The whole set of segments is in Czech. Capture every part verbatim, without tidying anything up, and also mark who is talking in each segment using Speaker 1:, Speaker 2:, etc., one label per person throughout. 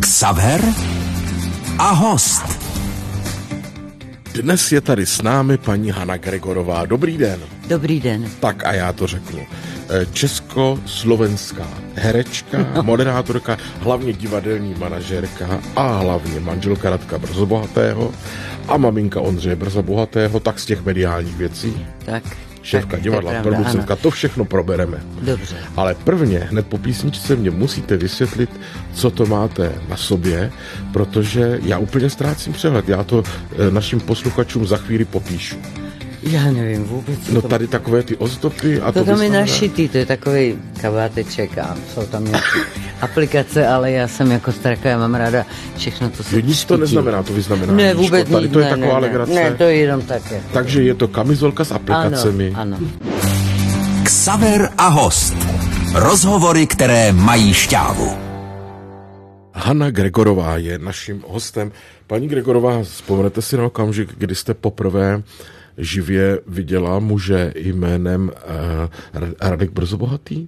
Speaker 1: Xaver a host.
Speaker 2: Dnes je tady s námi paní Hana Gregorová. Dobrý den.
Speaker 3: Dobrý den.
Speaker 2: Tak a já to řeknu. Československá herečka, moderátorka, hlavně divadelní manažérka a hlavně manželka Radka Brzobohatého a maminka Ondřeje Brzobohatého, tak z těch mediálních věcí.
Speaker 3: Tak.
Speaker 2: Šéfka
Speaker 3: tak,
Speaker 2: divadla,
Speaker 3: pravda,
Speaker 2: producentka,
Speaker 3: ano.
Speaker 2: To všechno probereme.
Speaker 3: Dobře.
Speaker 2: Ale prvně, hned po písničce mě musíte vysvětlit, co to máte na sobě, protože já úplně ztrácím přehled. Já to našim posluchačům za chvíli popíšu.
Speaker 3: Já nevím vůbec.
Speaker 2: No tady takové ty ozdoby. A
Speaker 3: to,
Speaker 2: to
Speaker 3: tam je
Speaker 2: vystavené...
Speaker 3: našitý, to je takový kabáteček a jsou tam nějaké aplikace, ale já jsem jako straka, já mám ráda všechno, co se
Speaker 2: jo, nic to neznamená, to vyznamená.
Speaker 3: Ne, vůbec
Speaker 2: tady
Speaker 3: nic,
Speaker 2: to je
Speaker 3: ne,
Speaker 2: taková
Speaker 3: ne,
Speaker 2: legrace.
Speaker 3: Ne, to je jenom také.
Speaker 2: Takže je to kamizolka s aplikacemi.
Speaker 3: Ano, ano.
Speaker 1: Xaver a host. Rozhovory, které mají šťávu.
Speaker 2: Hana Gregorová je naším hostem. Paní Gregorová, vzpomenete si na okamžik, kdy jste poprvé živě viděla muže jménem uh, Radek Brzobohatý?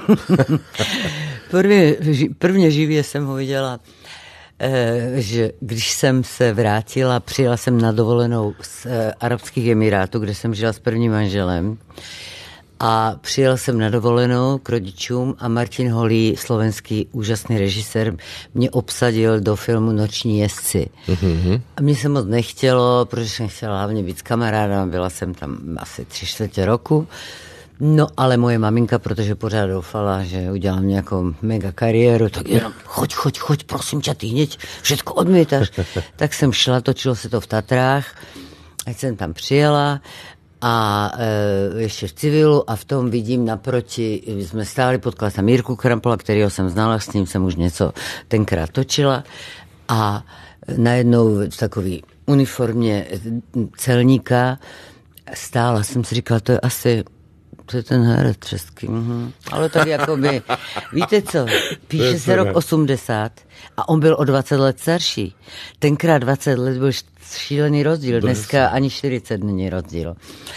Speaker 3: Prvně, prvně živě jsem ho viděla, eh, že když jsem se vrátila, přijela jsem na dovolenou z eh, Arabských Emirátů, kde jsem žila s prvním manželem. A přijel jsem na dovolenou k rodičům a Martin Holý, slovenský úžasný režisér, mě obsadil do filmu Noční jezdci. Mm-hmm. A mě se moc nechtělo, protože jsem chtěla hlavně být s kamarádem, byla jsem tam asi tři čtvrtě roku. No ale moje maminka, protože pořád doufala, že udělám nějakou mega kariéru, tak jenom choď, choď, choď, prosím tě, ty hněď všetko odmítáš. Tak jsem šla, točilo se to v Tatrách, ať jsem tam přijela. A e, ještě v civilu a v tom vidím naproti, jsme stáli, potkala jsem Jirku Krampola, kterýho jsem znala, s ním jsem už něco tenkrát točila a najednou v takový uniformě celníka stála, jsem si říkala, to je asi, to je ten herec český, mhm. Ale tak jakoby, víte co, píše se rok osmdesát a on byl o dvacet let starší. Tenkrát dvacet let byl šílený rozdíl, dneska ani čtyřicet není rozdíl.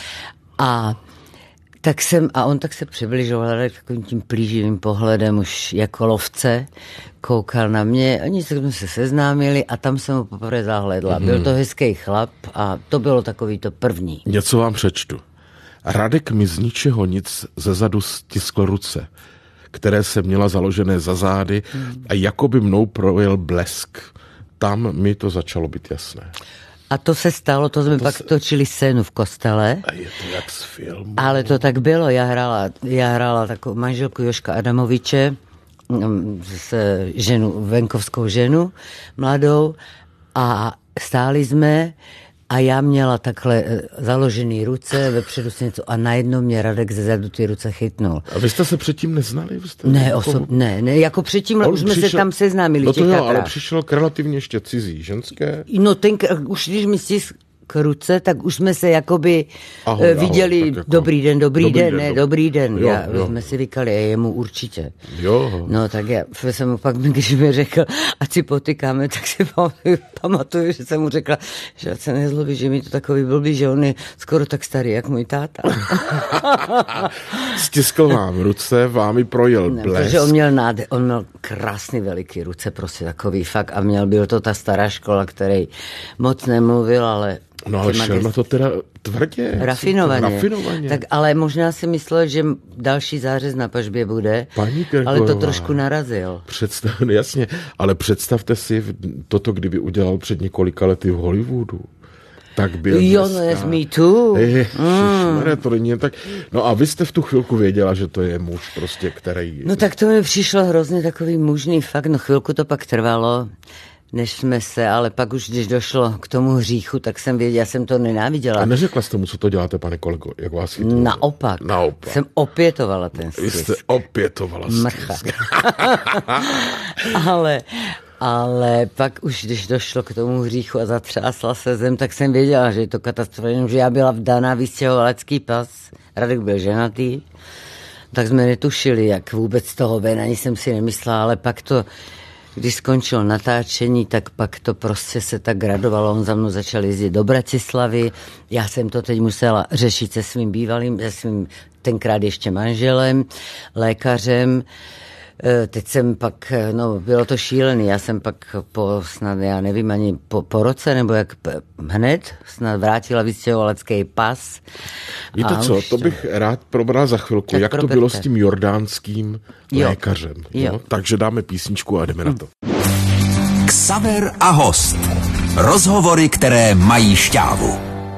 Speaker 3: A tak jsem, a on tak se přibližoval takovým tím plíživým pohledem už jako lovce, koukal na mě, oni jsme se seznámili a tam jsem ho poprvé zahledla. Mm. Byl to hezký chlap a to bylo takový to první.
Speaker 2: Něco vám přečtu. Radek mi z ničeho nic zezadu stiskl ruce, které se měla založené za zády a jakoby mnou projel blesk. Tam mi to začalo být jasné.
Speaker 3: A to se stalo, to jsme
Speaker 2: to
Speaker 3: pak
Speaker 2: se... točili
Speaker 3: scénu v kostele.
Speaker 2: A je to jak z filmu.
Speaker 3: Ale to tak bylo, já hrála, já hrála takovou manželku Joška Adamoviče, s ženu, venkovskou ženu, mladou, a stáli jsme a já měla takhle založený ruce, vepředu si něco a najednou mě Radek zezadu ty ruce chytnul.
Speaker 2: A vy jste se předtím neznali? Vy jste
Speaker 3: ne,
Speaker 2: jako...
Speaker 3: osob, ne, ne, jako předtím už jsme
Speaker 2: přišel...
Speaker 3: se tam seznámili.
Speaker 2: No to jo, ale
Speaker 3: Tatrách.
Speaker 2: přišel k relativně ještě cizí ženské.
Speaker 3: No ten, už když mi stisk k ruce, tak už jsme se jakoby
Speaker 2: ahoj,
Speaker 3: viděli,
Speaker 2: ahoj, jako...
Speaker 3: dobrý den, dobrý, dobrý den, den, ne,
Speaker 2: do...
Speaker 3: dobrý den.
Speaker 2: Jo,
Speaker 3: já,
Speaker 2: jo.
Speaker 3: jsme si říkali, je mu určitě.
Speaker 2: Jo.
Speaker 3: No tak já jsem mu pak, když mi řekl, ať si potykáme, tak si pamatuju, že jsem mu řekla, že se nezlobí, že mi to takový blbý, že on je skoro tak starý, jak můj táta.
Speaker 2: Stiskl vám ruce, vámi projel
Speaker 3: ne,
Speaker 2: blesk.
Speaker 3: Protože on měl, náde, on měl krásný veliký ruce, prostě takový fakt a měl, byl to ta stará škola, který moc nemluvil, ale
Speaker 2: no ale šel na to teda tvrdě.
Speaker 3: Rafinovaně.
Speaker 2: Rafinovaně.
Speaker 3: Tak ale možná si myslel, že další zářez na pažbě bude, ale to trošku narazil.
Speaker 2: Představ, jasně, ale představte si toto, kdyby udělal před několika lety v Hollywoodu. Tak byl
Speaker 3: jo,
Speaker 2: dneska...
Speaker 3: no jest me too.
Speaker 2: Ježišmarja, to není tak... No a vy jste v tu chvilku věděla, že to je muž prostě, který...
Speaker 3: No tak to mi přišlo hrozně takový mužný fakt, no chvilku to pak trvalo, než jsme se, ale pak už, když došlo k tomu hříchu, tak jsem věděla, já jsem to nenáviděla.
Speaker 2: A neřekla jste mu, co to děláte, pane kolego, jak vás chytlo?
Speaker 3: Naopak.
Speaker 2: Naopak.
Speaker 3: Jsem opětovala ten stisk.
Speaker 2: Vy jste opětovala stisk.
Speaker 3: ale... Ale pak už, když došlo k tomu hříchu a zatřásla se zem, tak jsem věděla, že je to katastrofa, že já byla vdaná vystěhovalecký pas, Radek byl ženatý, tak jsme netušili, jak vůbec z toho ven, ani jsem si nemyslela, ale pak to, když skončilo natáčení, tak pak to prostě se tak gradovalo, on za mnou začal jezdit do Bratislavy, já jsem to teď musela řešit se svým bývalým, se svým tenkrát ještě manželem, lékařem, Teď jsem pak, no bylo to šílený, já jsem pak po snad, já nevím ani po, po roce, nebo jak hned snad vrátila vystěhovalecký pas.
Speaker 2: Víte co, to bych rád probral za chvilku, tak jak proberte. To bylo s tím jordánským jo. lékařem. Jo. No? Takže dáme písničku a jdeme hmm. na to.
Speaker 1: Xaver a host. Rozhovory, které mají šťávu.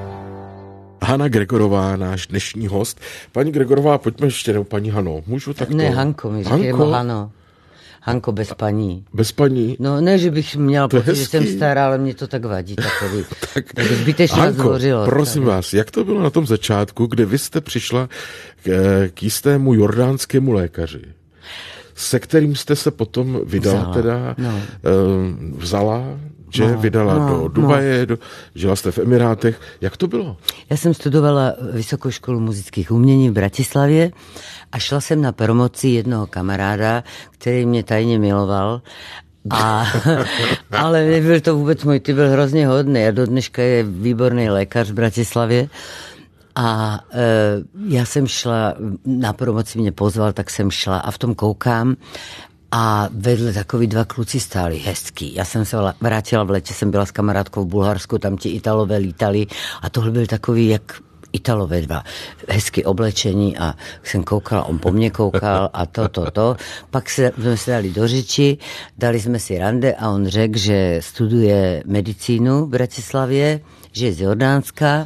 Speaker 2: Hana Gregorová, náš dnešní host. Paní Gregorová, pojďme ještě, nebo paní Hano, můžu takto?
Speaker 3: Ne, Hanko, my říkáme Hano. Hanko bez paní.
Speaker 2: Bez paní?
Speaker 3: No ne, že bych měl pocit, že jsem stará, ale mě to tak vadí. Takový, tak, tak zbytečně
Speaker 2: Hanko,
Speaker 3: zdvořilo.
Speaker 2: Prosím tady. vás, jak to bylo na tom začátku, kdy vy jste přišla k, k jistému jordánskému lékaři, se kterým jste se potom vydala, vzala, teda, no. vzala, že no, vydala no, do Dubaje, no. do, žila jste v Emirátech. Jak to bylo?
Speaker 3: Já jsem studovala Vysokou školu muzických umění v Bratislavě a šla jsem na promoci jednoho kamaráda, který mě tajně miloval. A, ale nebyl to vůbec můj, ty byl hrozně hodný a do dneška je výborný lékař v Bratislavě. A e, já jsem šla, na promoci mě pozval, tak jsem šla a v tom koukám a vedle takový dva kluci stáli, hezký. Já jsem se vrátila v létě, jsem byla s kamarádkou v Bulharsku, tam ti Italové lítali a tohle byl takový jak Italové dva, hezky oblečení a jsem koukala, on po mně koukal a to, to, to. Pak se, jsme se dali do řeči, dali jsme si rande a on řekl, že studuje medicínu v Bratislavě, že je z Jordánska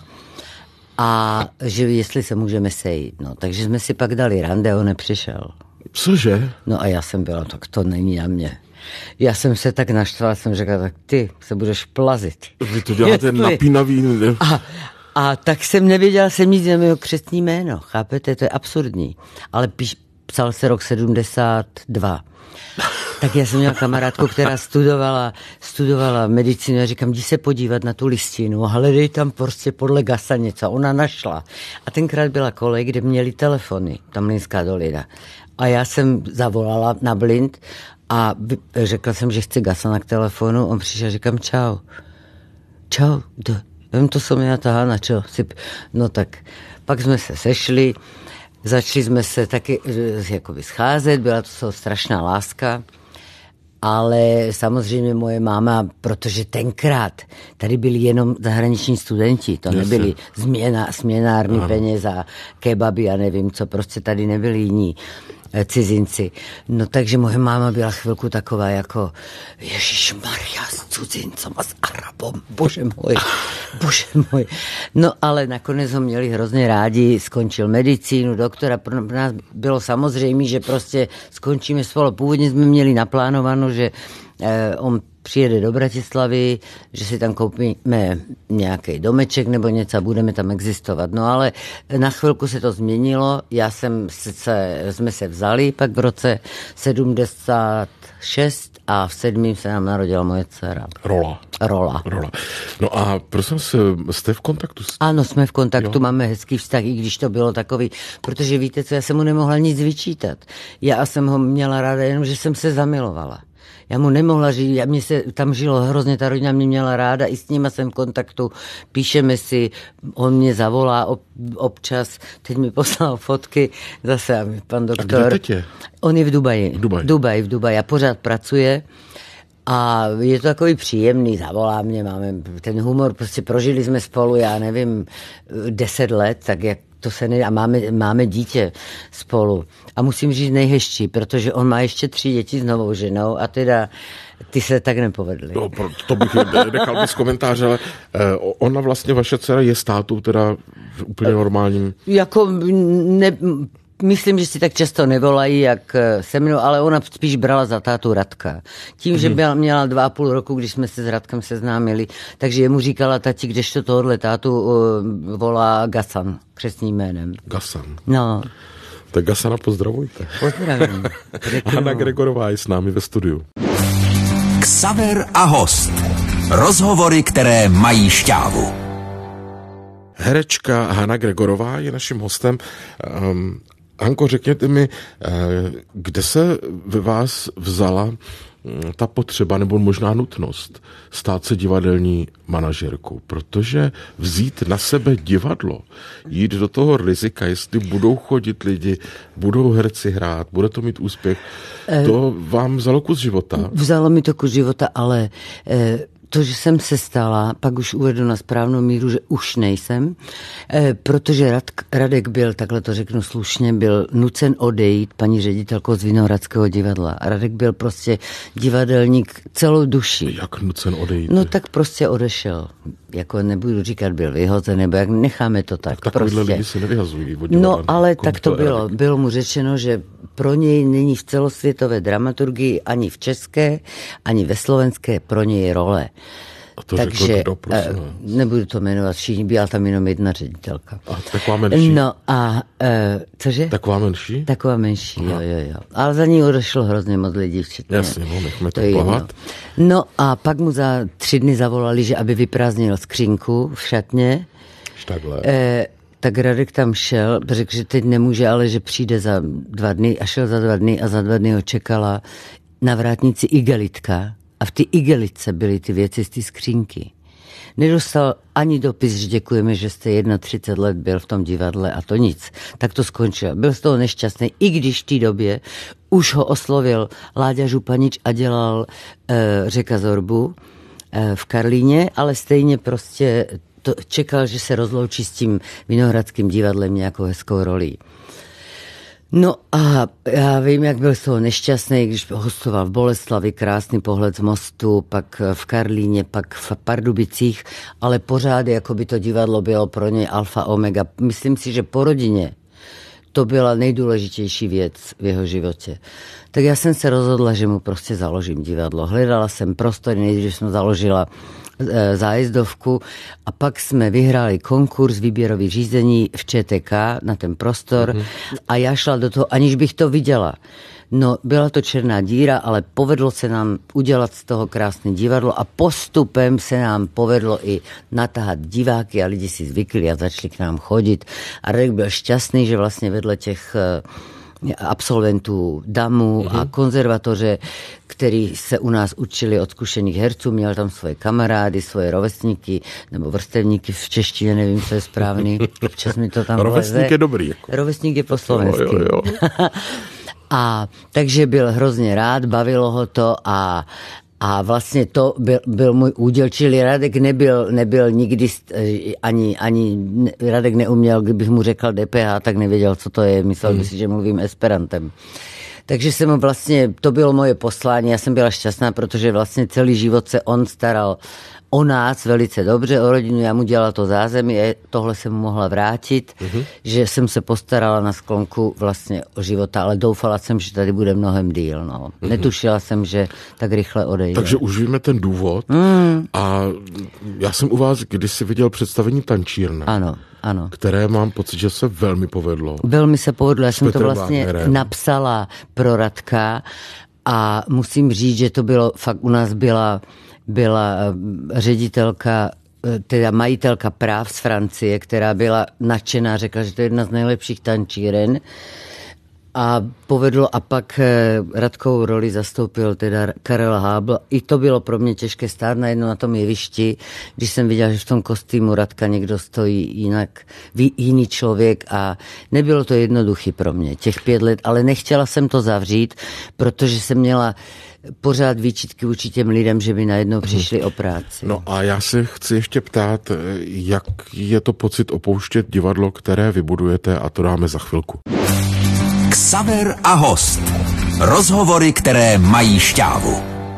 Speaker 3: a že jestli se můžeme sejít. No, takže jsme si pak dali rande a on nepřišel.
Speaker 2: Cože?
Speaker 3: No a já jsem byla, tak to není na mě. Já jsem se tak naštvala, jsem řekla, tak ty se budeš plazit.
Speaker 2: Vy to děláte jestli... napínavý.
Speaker 3: A, a tak jsem nevěděla, jsem nic na mého křestní jméno, chápete, to je absurdní. Ale píš, psal se rok sedmdesát dva. Tak já jsem měla kamarádku, která studovala, studovala medicínu. Já říkám, jdi se podívat na tu listinu a hledej tam prostě podle Gasa něco. Ona našla. A tenkrát byla kolej, kde měli telefony, tam Mlynská dolina. A já jsem zavolala na blind a řekla jsem, že chci Gasana k telefonu. On přišel a říkám, čau. Čau. Vím, to jsem já ta Hana, čo? No tak, pak jsme se sešli, začali jsme se taky jakoby scházet, byla to strašná láska, ale samozřejmě moje máma, protože tenkrát tady byli jenom zahraniční studenti, to nebyli změna, směnární peněz a kebaby a nevím co, prostě tady nebyli jiní cizinci. No takže moje máma byla chvilku taková jako Ježišmarja s cizincem a s Arabom, bože můj, bože můj. No ale nakonec ho měli hrozně rádi, skončil medicínu, doktora, pro nás bylo samozřejmé, že prostě skončíme spolu. Původně jsme měli naplánováno, že eh, on přijede do Bratislavy, že si tam koupíme nějaký domeček nebo něco a budeme tam existovat. No ale na chvilku se to změnilo, já jsem se, jsme se vzali pak v roce sedmdesát šest a v sedmým se nám narodila moje dcera.
Speaker 2: Rola.
Speaker 3: Rola.
Speaker 2: Rola. No a prosím se, jste v kontaktu? S...
Speaker 3: Ano, jsme v kontaktu, jo. Máme hezký vztah, i když to bylo takový, protože víte co, já jsem mu nemohla nic vyčítat. Já jsem ho měla ráda jenom, že jsem se zamilovala. Já mu nemohla žít, mě se tam žilo hrozně, ta rodina mě měla ráda, i s nima jsem v kontaktu, píšeme si, on mě zavolá ob, občas, teď mi poslal fotky, zase pan doktor.
Speaker 2: A kde teď je?
Speaker 3: On je v Dubaji.
Speaker 2: V Dubaji.
Speaker 3: Dubaji, v Dubaji a pořád pracuje a je to takový příjemný, zavolá mě, máme ten humor, prostě prožili jsme spolu, já nevím, deset let, tak jak to se ne... A máme, máme dítě spolu. A musím říct nejhezčí, protože on má ještě tři děti s novou ženou a teda ty se tak nepovedly.
Speaker 2: No, to bych nechal bez komentáře, ale eh, ona vlastně, vaše dcera, je s tátou teda v úplně normálním...
Speaker 3: Jako ne... Myslím, že si tak často nevolají, jak se mnou, ale ona spíš brala za tátu Radka. Tím, že byla, měla dva a půl roku, když jsme se s Radkem seznámili, takže jemu říkala tati, kdežto tohle tátu uh, volá Gasan, křestním jménem.
Speaker 2: Gasan.
Speaker 3: No.
Speaker 2: Tak Gasana pozdravujte.
Speaker 3: Pozdravím.
Speaker 2: Hana Gregorová je s námi ve studiu.
Speaker 1: Xaver a host. Rozhovory, které mají šťávu.
Speaker 2: Herečka Hana Gregorová je naším hostem. Um, Hanko, řekněte mi, kde se ve vás vzala ta potřeba nebo možná nutnost stát se divadelní manažerkou, protože vzít na sebe divadlo, jít do toho rizika, jestli budou chodit lidi, budou herci hrát, bude to mít úspěch, to vám vzalo kus života.
Speaker 3: Vzalo mi to kus života, ale to, že jsem se stala, pak už uvedu na správnou míru, že už nejsem, protože Rad, Radek byl, takhle to řeknu slušně, byl nucen odejít paní ředitelkou z Vinohradského divadla. Radek byl prostě divadelník celou duší.
Speaker 2: Jak nucen odejít?
Speaker 3: No tak prostě odešel. Jako nebudu říkat, byl vyhozen, nebo jak necháme to tak.
Speaker 2: Tak takovýhle
Speaker 3: prostě.
Speaker 2: lidi si nevyhazují.
Speaker 3: No ale tak to bylo. Bylo mu řečeno, že pro něj není v celosvětové dramaturgii ani v české, ani ve slovenské pro něj role.
Speaker 2: A to
Speaker 3: takže
Speaker 2: řekl kdo, prosím?
Speaker 3: Nebudu to jmenovat všichni, byla tam jenom jedna ředitelka.
Speaker 2: A taková menší?
Speaker 3: No a, uh, cože?
Speaker 2: Taková menší?
Speaker 3: Taková menší, Aha. jo, jo, jo. Ale za ní odešlo hrozně moc lidí, včetně.
Speaker 2: Jasně, no, nechme to,
Speaker 3: to
Speaker 2: plavat.
Speaker 3: No a pak mu za tři dny zavolali, že aby vyprázdnil skřínku v šatně.
Speaker 2: Takhle.
Speaker 3: Eh, tak Radek tam šel, řekl, že teď nemůže, ale že přijde za dva dny a šel za dva dny a za dva dny ho čekala na vrátnici igelitka a v ty igelitce byly ty věci z té skřínky. Nedostal ani dopis, že děkujeme, že jste třicet jedna let byl v tom divadle a to nic. Tak to skončil. Byl z toho nešťastný, i když v té době už ho oslovil Láďa Županič a dělal e, Řeka Zorbu e, v Karlíně, ale stejně prostě to čekal, že se rozloučí s tím Vinohradským divadlem nějakou hezkou rolí. No a já vím, jak byl z toho nešťastný, když hostoval v Boleslavi, krásný pohled z mostu, pak v Karlíně, pak v Pardubicích, ale pořád jako by to divadlo bylo pro něj alfa omega. Myslím si, že po rodině to byla nejdůležitější věc v jeho životě. Tak já jsem se rozhodla, že mu prostě založím divadlo. Hledala jsem prostor, nejdřív jsem založila zájezdovku a pak jsme vyhráli konkurs, výběrový řízení v ČTK na ten prostor mm-hmm. a já šla do toho, aniž bych to viděla. No, byla to černá díra, ale povedlo se nám udělat z toho krásné divadlo a postupem se nám povedlo i natáhat diváky a lidi si zvykli a začali k nám chodit. A Radek byl šťastný, že vlastně vedle těch absolventů damu mm-hmm. a konzervatoře, který se u nás učili od zkušených herců, měl tam svoje kamarády, svoje rovesníky, nebo vrstevníky v češtině, nevím, co je správný. Občas mi to tam
Speaker 2: Rovesník
Speaker 3: vleze.
Speaker 2: je dobrý. Jako.
Speaker 3: Rovesník je po slovensky.
Speaker 2: Jo, jo, jo.
Speaker 3: A takže byl hrozně rád, bavilo ho to a A vlastně to byl, byl můj úděl, čili Radek nebyl, nebyl nikdy, ani, ani Radek neuměl, kdybych mu řekl D P H, tak nevěděl, co to je, myslel by si, že mluvím esperantem. Takže jsem vlastně, to bylo moje poslání, já jsem byla šťastná, protože vlastně celý život se on staral o nás velice dobře, o rodinu, já mu dělala to zázemí a tohle jsem mu mohla vrátit, uh-huh. že jsem se postarala na sklonku vlastně o života, ale doufala jsem, že tady bude mnohem díl. No. Uh-huh. Netušila jsem, že tak rychle odejde.
Speaker 2: Takže už víme ten důvod mm. a já jsem u vás kdysi viděl představení Tančírna.
Speaker 3: Ano. Ano.
Speaker 2: Které mám pocit, že se velmi povedlo.
Speaker 3: Velmi se povedlo, já jsem to vlastně
Speaker 2: Wagnerem.
Speaker 3: napsala pro Radka a musím říct, že to bylo, fakt u nás byla, byla ředitelka, teda majitelka práv z Francie, která byla nadšená, řekla, že to je jedna z nejlepších tančíren. A povedlo a pak Radkovou roli zastoupil teda Karel Hábl. I to bylo pro mě těžké stát najednou na tom jevišti, když jsem viděla, že v tom kostýmu Radka někdo stojí jinak, jiný člověk a nebylo to jednoduchý pro mě, těch pět let, ale nechtěla jsem to zavřít, protože jsem měla pořád výčitky vůči těm lidem, že by najednou přišli o práci.
Speaker 2: No a já se chci ještě ptát, jak je to pocit opouštět divadlo, které vybudujete, a to dáme za chvilku.
Speaker 1: Xaver a host. Rozhovory, které mají šťávu.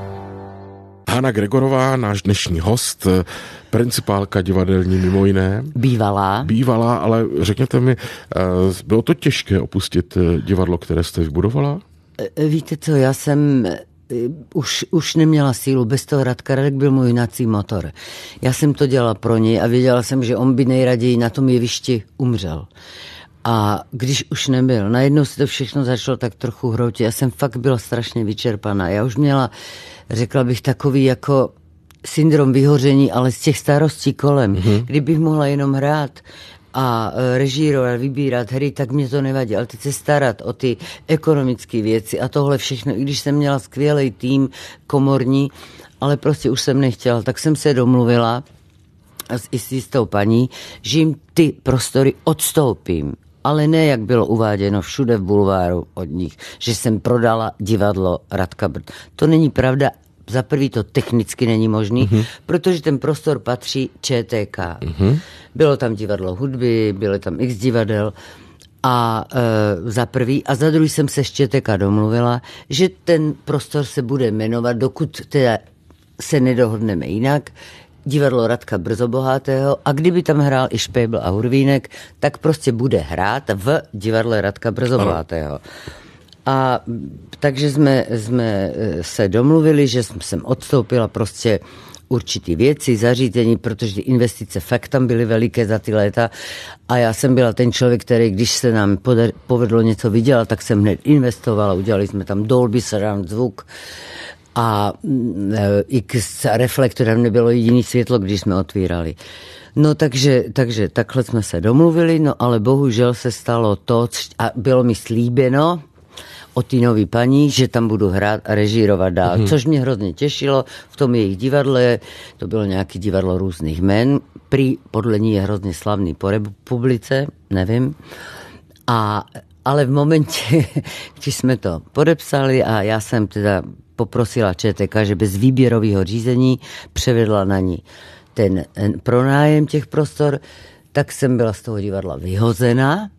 Speaker 2: Hana Gregorová, náš dnešní host, principálka divadelní mimo jiné.
Speaker 3: Bývalá.
Speaker 2: Bývalá, ale řekněte mi, bylo to těžké opustit divadlo, které jste vybudovala?
Speaker 3: Víte co, já jsem už, už neměla sílu. Bez toho Radka, Radek byl můj hnací motor. Já jsem to dělala pro něj a věděla jsem, že on by nejraději na tom jevišti umřel. A když už nebyl, najednou se to všechno začalo tak trochu hroutit. Já jsem fakt byla strašně vyčerpaná. Já už měla, řekla bych, takový jako syndrom vyhoření, ale z těch starostí kolem. Mm-hmm. Kdybych mohla jenom hrát a režírovat, vybírat hry, tak mě to nevadí, ale teď se starat o ty ekonomické věci a tohle všechno, i když jsem měla skvělý tým komorní, ale prostě už jsem nechtěla, tak jsem se domluvila i s jistou paní, že jim ty prostory odstoupím. Ale ne, jak bylo uváděno všude v bulváru od nich, že jsem prodala divadlo Radka Brd. To není pravda. Za prvý to technicky není možný, uh-huh. protože ten prostor patří ČTK. Uh-huh. Bylo tam divadlo hudby, bylo tam x divadel a e, za prvý. A za druhý jsem se s ČTK domluvila, že ten prostor se bude jmenovat, dokud teda se nedohodneme jinak, divadlo Radka Brzobohatého a kdyby tam hrál i Špejbl a Hurvínek, tak prostě bude hrát v divadle Radka Brzobohatého. A takže jsme, jsme se domluvili, že jsem odstoupila prostě určitý věci, zařízení, protože ty investice fakt tam byly veliké za ty léta a já jsem byla ten člověk, který, když se nám podar, povedlo něco vydělat, tak jsem hned investovala, udělali jsme tam Dolby Surround zvuk, a x reflektorem nebylo jediný světlo, když jsme otvírali. No takže, takže takhle jsme se domluvili, no ale bohužel se stalo to, a bylo mi slíbeno od té nový paní, že tam budu hrát a režírovat dál, hmm. což mě hrozně těšilo. V tom jejich divadle, to bylo nějaké divadlo různých jmen, prý podle ní je hrozně slavný po republice, nevím. A, ale v momentě, když jsme to podepsali a já jsem teda poprosila ČTK, že bez výběrového řízení převedla na ní ten pronájem těch prostor, tak jsem byla z toho divadla vyhozená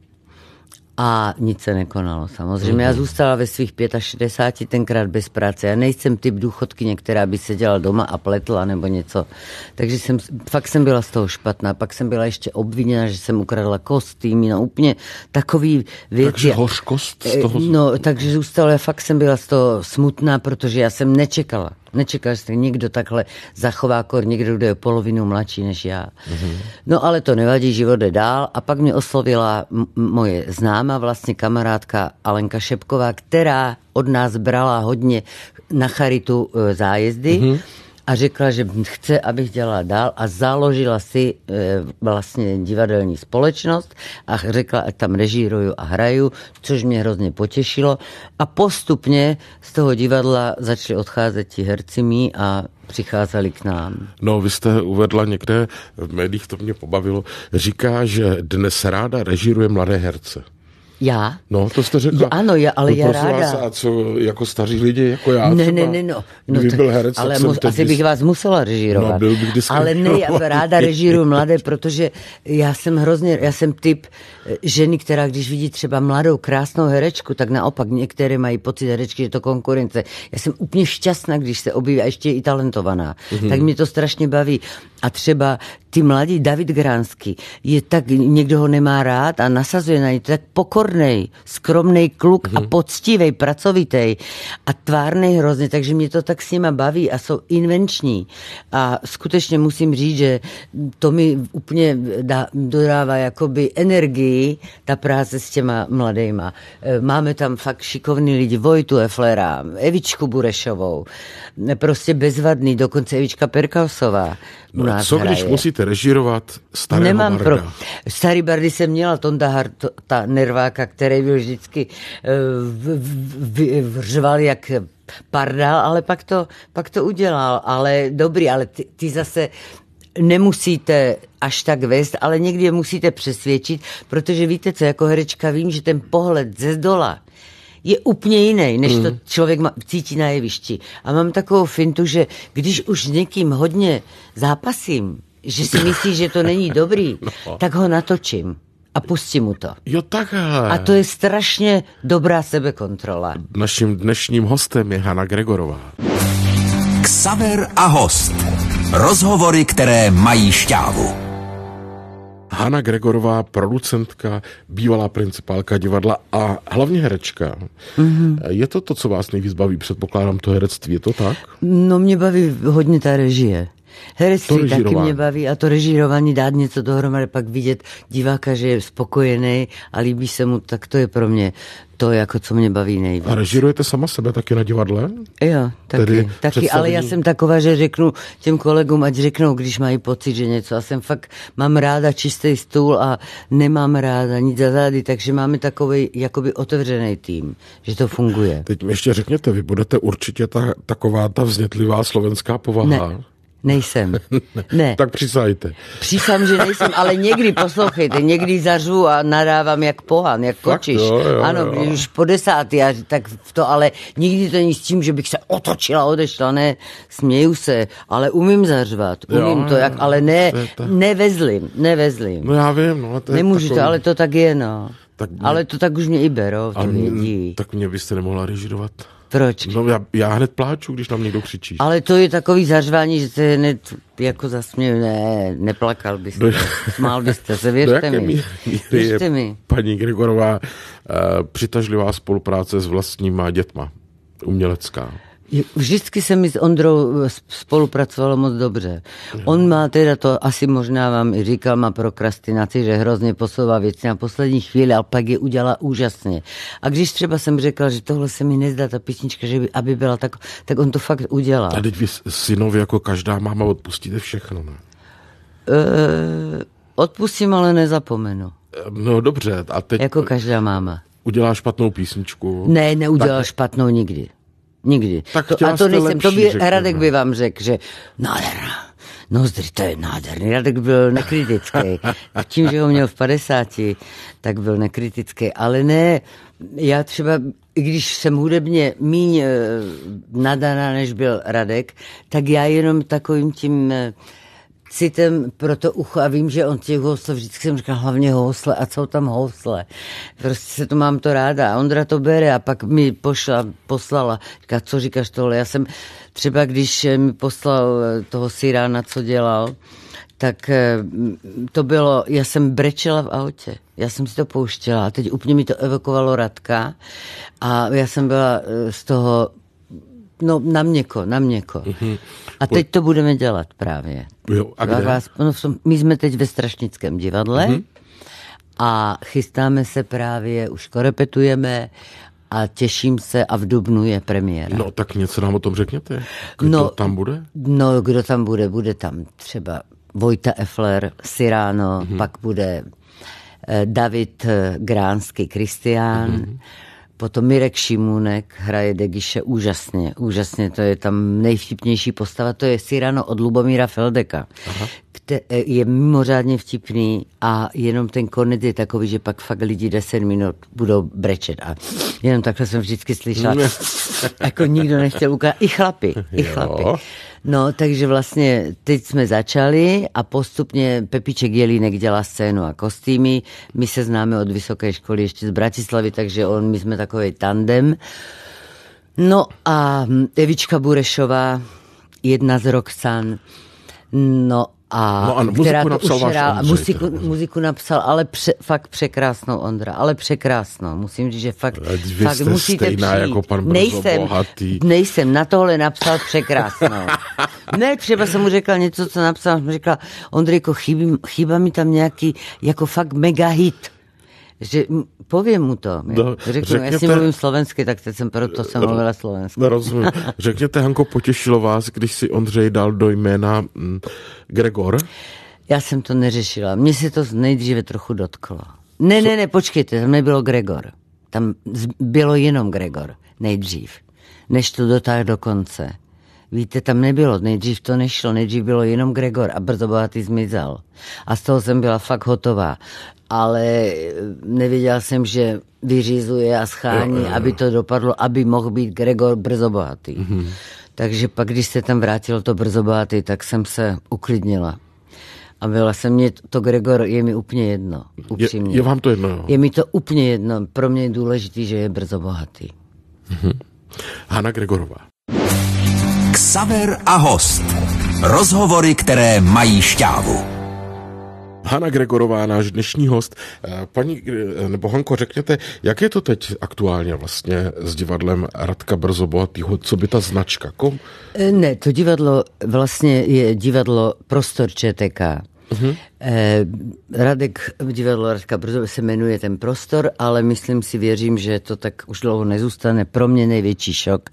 Speaker 3: a nic se nekonalo. Samozřejmě já zůstala ve svých šedesáti pěti tenkrát bez práce. Já nejsem typ důchodkyně, která by seděla doma a pletla nebo něco. Takže jsem, fakt jsem byla z toho špatná. Pak jsem byla ještě obviněna, že jsem ukradla kostýmy. No úplně takový věci.
Speaker 2: Takže hořkost z toho...
Speaker 3: No, takže zůstala, fakt jsem byla z toho smutná, protože já jsem nečekala. Nečekal, že se někdo takhle zachová, kor někdo, kdo je polovinu mladší než já. Mm-hmm. No ale to nevadí, život jde dál. A pak mě oslovila m- moje známá vlastně kamarádka Alenka Šepková, která od nás brala hodně na charitu e, zájezdy mm-hmm. a řekla, že chce, abych dělala dál a založila si e, vlastně divadelní společnost a řekla, ať tam režíruju a hraju, což mě hrozně potěšilo. A postupně z toho divadla začali odcházet ti herci mí a přicházeli k nám.
Speaker 2: No, vy jste uvedla někde, v médiích to mě pobavilo, říká, že dnes ráda režíruje mladé herce.
Speaker 3: Já?
Speaker 2: No, to jste řekla.
Speaker 3: Já, ano, já, ale
Speaker 2: no,
Speaker 3: já ráda.
Speaker 2: Vás, a co, jako staří lidi, jako já
Speaker 3: ne,
Speaker 2: třeba,
Speaker 3: ne, ne, no. no
Speaker 2: kdyby byl herec,
Speaker 3: ale
Speaker 2: tak
Speaker 3: mu,
Speaker 2: jsem
Speaker 3: asi bych vás musela režírovat.
Speaker 2: No, byl bych vždycky.
Speaker 3: Ale ne, já ráda režíruju mladé, protože já jsem hrozně, já jsem typ ženy, která když vidí třeba mladou, krásnou herečku, tak naopak některé mají pocit herečky, že to konkurence. Já jsem úplně šťastná, když se objeví a ještě je i talentovaná. Mm-hmm. Tak mě to strašně baví. A třeba ty mladí David Gránský je tak, někdo ho nemá rád a nasazuje na něj, tak pokornej, skromnej kluk mm-hmm. a poctivej, pracovitej a tvárnej hrozně, takže mě to tak s nima baví a jsou invenční. A skutečně musím říct, že to mi úplně dá, dodává jakoby energii, ta práce s těma mladejma. Máme tam fakt šikovný lidi, Vojtu Eflera, Evičku Burešovou, prostě bezvadný, dokonce Evička Perkausová.
Speaker 2: No, co hraje. Když musíte režírovat starého
Speaker 3: Nemám
Speaker 2: barda?
Speaker 3: Pro... Starý bardy jsem měla, Tonda Hart, ta nerváka, který byl vždycky uh, vřval jak pardal, ale pak to, pak to udělal. Ale dobrý, ale ty, ty zase nemusíte až tak vést, ale někdy je musíte přesvědčit, protože víte co, jako herečka vím, že ten pohled ze zdola je úplně jiný, než to člověk má, cítí na jevišti. A mám takovou fintu, že když už s někým hodně zápasím, že si myslí, že to není dobrý, no. tak ho natočím a pustím mu to.
Speaker 2: Jo, takhle.
Speaker 3: A to je strašně dobrá sebekontrola.
Speaker 2: Naším dnešním hostem je Hana Gregorová.
Speaker 1: Xaver a host. Rozhovory, které mají šťávu.
Speaker 2: Hana Gregorová, producentka, bývalá principálka divadla a hlavně herečka. Mm-hmm. Je to to, co vás nejvíc baví? Předpokládám to herectví, je to tak?
Speaker 3: No mě baví hodně ta režie. Herectví taky mě baví a to režírování, dát něco dohromady, pak vidět diváka, že je spokojený a líbí se mu, tak to je pro mě to, jako co mě baví nejvíc.
Speaker 2: A režírujete sama sebe taky na divadle?
Speaker 3: Jo, taky, taky představení... ale já jsem taková, že řeknu těm kolegům, ať řeknou, když mají pocit, že něco. Já jsem fakt, mám ráda čistý stůl a nemám ráda nic za zády, takže máme takový jakoby otevřený tým, že to funguje.
Speaker 2: Teď mi ještě řekněte, vy budete určitě ta, taková ta vznětlivá slovenská povaha.
Speaker 3: Ne. Nejsem. Ne.
Speaker 2: Tak přísahejte.
Speaker 3: Přísám, že nejsem, ale někdy, poslouchejte, někdy zařu a nadávám jak pohan, jak kočiš.
Speaker 2: Jo, jo,
Speaker 3: ano,
Speaker 2: jo.
Speaker 3: už po desátý, tak to, ale nikdy to není s tím, že bych se otočila, odešla, ne, směju se, ale umím zařvat, umím jo, to, jak, ale ne, nevezlím, nevezlím.
Speaker 2: No já vím, no. To
Speaker 3: Nemůžu
Speaker 2: takový...
Speaker 3: to, ale to tak je, no.
Speaker 2: Tak mě...
Speaker 3: Ale to tak už mě i berou, to
Speaker 2: ale...
Speaker 3: vědí.
Speaker 2: Tak mě byste nemohla režírovat.
Speaker 3: Proč?
Speaker 2: No já, já hned pláču, když nám někdo křičí.
Speaker 3: Ale to je takový zařvání, že se hned jako zasměju. Ne, neplakal byste. Do... Smál byste se, věřte mi.
Speaker 2: Míry
Speaker 3: věřte
Speaker 2: je
Speaker 3: mi.
Speaker 2: Paní Gregorová uh, přitažlivá spolupráce s vlastníma dětma. Umělecká.
Speaker 3: Vždycky se mi s Ondrou spolupracovalo moc dobře. On má teda to, asi možná vám i říkal, má prokrastinaci, že hrozně posouvá věci na poslední chvíli, ale pak je udělá úžasně. A když třeba jsem řekla, že tohle se mi nezdá ta písnička, že by, aby byla tak, tak on to fakt udělá.
Speaker 2: A teď vy synovi jako každá máma odpustíte všechno, ne?
Speaker 3: E, odpustím, ale nezapomenu.
Speaker 2: No dobře. A teď
Speaker 3: jako každá máma.
Speaker 2: Udělá špatnou písničku?
Speaker 3: Ne, neudělá tak... špatnou nikdy. Nikdy.
Speaker 2: Tak
Speaker 3: to, a to nejsem,
Speaker 2: lepší,
Speaker 3: to by
Speaker 2: řekněme.
Speaker 3: Radek by vám řekl, že nádherná, nozdry, to je nádherný. Radek byl nekritický. A tím, že ho měl v padesáti, tak byl nekritický. Ale ne, já třeba, i když jsem hudebně míň nadaná, než byl Radek, tak já jenom takovým tím citem pro to ucho a vím, že on těch housle, vždycky jsem říkal hlavně housle a co tam housle. Prostě se to mám to ráda. A Ondra to bere a pak mi pošla, poslala. Říká, co říkáš tohle? Já jsem třeba, když mi poslal toho Sirána, co dělal, tak to bylo, já jsem brečela v autě. Já jsem si to pouštěla a teď úplně mi to evokovalo Radka a já jsem byla z toho no na měko, na měko. Mm-hmm. A teď to budeme dělat právě.
Speaker 2: Jo, a kde?
Speaker 3: Vás, no, my jsme teď ve Strašnickém divadle mm-hmm. a chystáme se právě, už korepetujeme a těším se a v dubnu je premiéra.
Speaker 2: No tak něco nám o tom řekněte. Kdo
Speaker 3: no,
Speaker 2: tam bude?
Speaker 3: No, kdo tam bude? Bude tam třeba Vojta Effler, Cyrano, mm-hmm. pak bude eh, David Gránský, Kristián, mm-hmm. potom Mirek Šimůnek hraje Degiše úžasně, úžasně, to je tam nejvtipnější postava, to je Cyrano od Lubomíra Feldeka, který je mimořádně vtipný a jenom ten konec je takový, že pak fakt lidi deset minut budou brečet a jenom takhle jsem vždycky slyšela, jako nikdo nechtěl ukázat, i chlapi, i chlapi. No, takže vlastně teď jsme začali a postupně Pepíček Jelínek dělá scénu a kostýmy. My se známe od vysoké školy ještě z Bratislavy, takže on, my jsme takový tandem. No a Evička Burešová, jedna z Roxan, no a
Speaker 2: no ano,
Speaker 3: která
Speaker 2: muziku
Speaker 3: to
Speaker 2: napsal váš Ondřej,
Speaker 3: muziku, muziku napsal, ale pře, fakt překrásnou, Ondra, ale překrásnou. Musím říct, že fakt,
Speaker 2: vy
Speaker 3: fakt
Speaker 2: jste
Speaker 3: musíte
Speaker 2: stejná
Speaker 3: přijít.
Speaker 2: Jako pan Brzo
Speaker 3: nejsem,
Speaker 2: Bohatý.
Speaker 3: nejsem, na tohle napsal překrásnou. Ne, třeba jsem mu řekla něco, co napsal, jsem řekla, Ondrejko, chybí, chýba mi tam nějaký, jako fakt mega hit. Že povím mu to.
Speaker 2: No,
Speaker 3: řeknu,
Speaker 2: řekněte,
Speaker 3: já si mluvím slovensky, tak teď jsem proto jsem mluvila slovensky.
Speaker 2: No, rozumím. Řekněte, Hanko, potěšilo vás, když si Ondřej dal do jména mm, Gregor?
Speaker 3: Já jsem to neřešila. Mně se to nejdříve trochu dotklo. Ne, ne, ne, počkejte, tam nebylo Gregor. Tam bylo jenom Gregor nejdřív, než to dotáhl do konce. Víte, tam nebylo, nejdřív to nešlo, nejdřív bylo jenom Gregor a Brzo Bohatý zmizel. A z toho jsem byla fakt hotová. Ale nevěděla jsem, že vyřizuje a schání, jo, jo, jo. aby to dopadlo, aby mohl být Gregor Brzo Bohatý. Mm-hmm. Takže pak, když se tam vrátilo to Brzo Bohatý, tak jsem se uklidnila. A byla jsem, mě to Gregor je mi úplně jedno, upřímně.
Speaker 2: Je, je vám to jedno, jo?
Speaker 3: Je mi to úplně jedno, pro mě je důležitý, že je Brzo Bohatý.
Speaker 2: Mm-hmm. Hana Gregorová.
Speaker 1: Xaver a host. Rozhovory, které mají šťávu.
Speaker 2: Hana Gregorová, náš dnešní host. Paní, nebo Hanko, řekněte, jak je to teď aktuálně vlastně s divadlem Radka Brzobohatýho? Co by ta značka? Kom?
Speaker 3: Ne, to divadlo vlastně je divadlo Prostor ČTK. Uh-huh. Eh, Radek, divadlo Radka Brzo se jmenuje ten Prostor, ale myslím si, věřím, že to tak už dlouho nezůstane. Pro mě největší šok,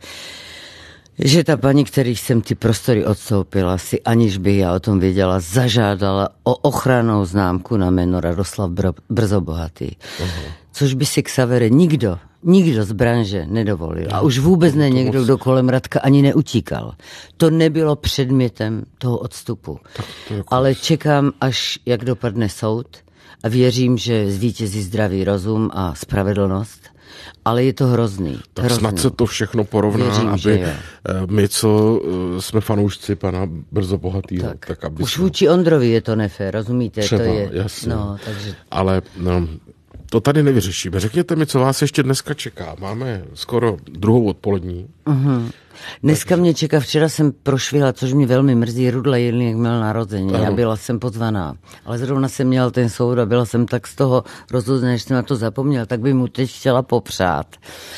Speaker 3: že ta paní, který jsem ty prostory odstoupila, si aniž by já o tom věděla, zažádala o ochrannou známku na jméno Radoslav Brzobohatý. Uh-huh. Což by si Xavere nikdo, nikdo z branže nedovolil. A už vůbec ne někdo, kdo kolem Radka ani neutíkal. To nebylo předmětem toho odstupu. Ale čekám, až jak dopadne soud a věřím, že zvítězí zdravý rozum a spravedlnost. Ale je to hrozný.
Speaker 2: Tak
Speaker 3: hrozný.
Speaker 2: Snad se to všechno porovná,
Speaker 3: Věřím,
Speaker 2: aby my, co jsme fanoušci pana Brzobohatýho,
Speaker 3: tak,
Speaker 2: tak aby...
Speaker 3: Už
Speaker 2: jsme...
Speaker 3: vůči Ondrovi je to nefér, rozumíte?
Speaker 2: Třeba,
Speaker 3: to je,
Speaker 2: jasně.
Speaker 3: No, takže...
Speaker 2: Ale no, to tady nevyřešíme. Řekněte mi, co vás ještě dneska čeká. Máme skoro druhou odpolední.
Speaker 3: Uh-huh. Dneska takže... mě čeká, včera jsem prošvihla, což mě velmi mrzí, Rudla Jelínek měl narození. Já byla jsem pozvaná. Ale zrovna jsem měla ten soud a byla jsem tak z toho rozhodná, že jsem na to zapomněla, tak bych mu teď chtěla popřát.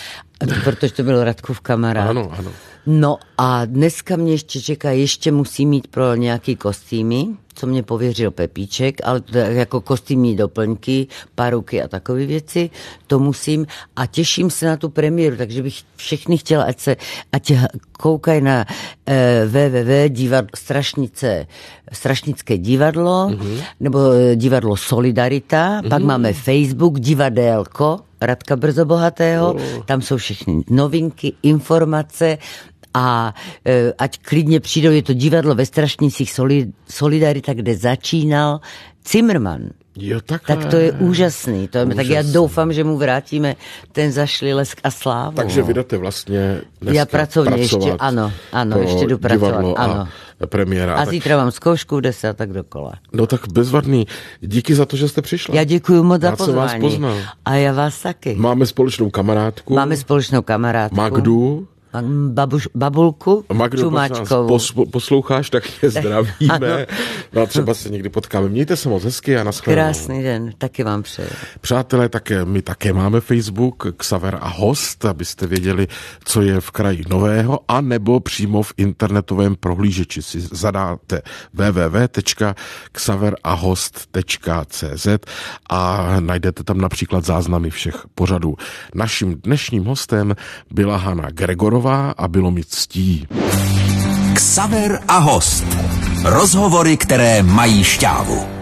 Speaker 3: Protože to byl Radkův kamarád.
Speaker 2: Ano, ano.
Speaker 3: No a dneska mě ještě čeká, ještě musí mít pro nějaký kostýmy, co mě pověřil Pepíček, ale to jako kostýmní doplňky, paruky a takové věci, to musím a těším se na tu premiéru, takže bych všechny chtěla, ať se, ať koukají na eh, www divadlo, strašnice, strašnické divadlo, mm-hmm. nebo divadlo Solidarita, mm-hmm. pak máme Facebook, divadélko Radka Brzobohatého, oh. Tam jsou všechny novinky, informace, a e, ať klidně přijdou, je to divadlo ve Strašnicích Solidarita, kde začínal Zimmermann.
Speaker 2: Jo,
Speaker 3: tak to je úžasný. To je, tak já doufám, že mu vrátíme ten zašlý lesk a slávu.
Speaker 2: Takže vy jdete vlastně dneska
Speaker 3: já pracovně ještě, ano, ano, ještě jdu pracovat, ano.
Speaker 2: Premiéra.
Speaker 3: A zítra tak... mám zkoušku v deset a tak dokola.
Speaker 2: No tak bezvadný. Díky za to, že jste přišla.
Speaker 3: Já děkuji moc za pozvání.
Speaker 2: Vás poznal.
Speaker 3: A já vás taky.
Speaker 2: Máme společnou kamarádku.
Speaker 3: Máme společnou kamarádku.
Speaker 2: Magdu.
Speaker 3: Babuš, babulku
Speaker 2: Magdu,
Speaker 3: Čumáčkovou.
Speaker 2: Pos, posloucháš, tak je zdravíme. No a třeba se někdy potkáme. Mějte se moc hezky a nashledanou.
Speaker 3: Krásný den, taky vám přeju.
Speaker 2: Přátelé, také my také máme Facebook Xaver a host, abyste věděli, co je v kraji nového, a nebo přímo v internetovém prohlížeči si zadáte w w w tečka xaver a host tečka c z a najdete tam například záznamy všech pořadů. Naším dnešním hostem byla Hana Gregorová a bylo mi ctí.
Speaker 1: Xaver a host. Rozhovory, které mají šťávu.